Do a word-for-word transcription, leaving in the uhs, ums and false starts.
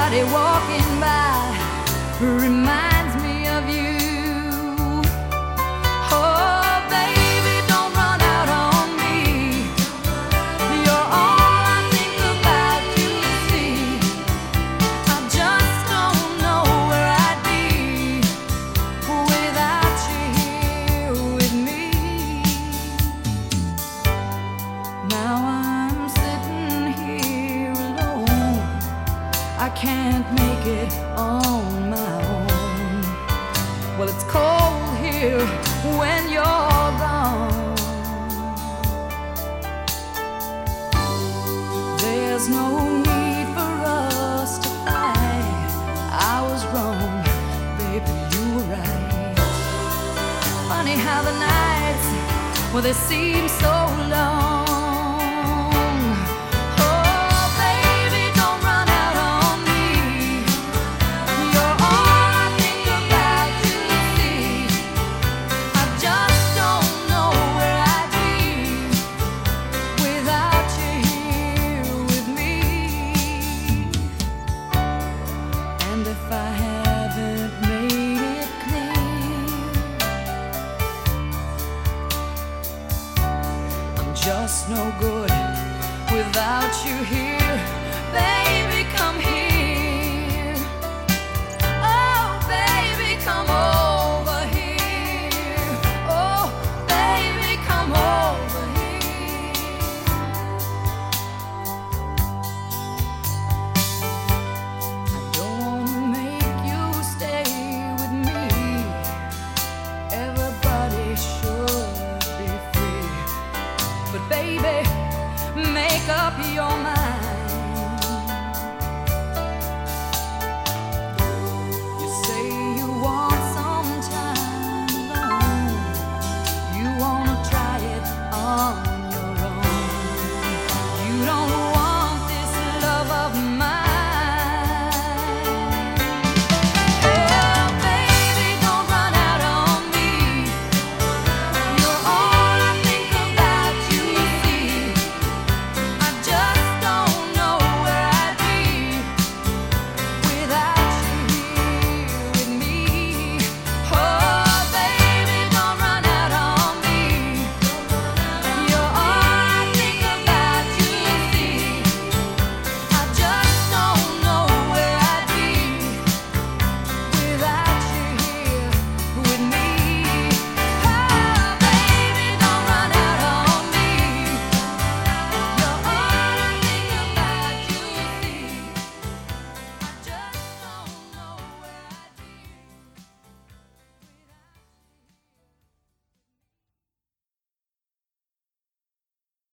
Everybody walking by reminds me of you. Oh, baby, don't run out on me. You're all I think about, you see. I just don't know where I'd be without you here with me. Now I'm sitting here alone. I can't make it on my own. Well, it's cold here when you're gone. There's no need for us to fight. I was wrong, baby, you were right. Funny how the nights, well, they seem so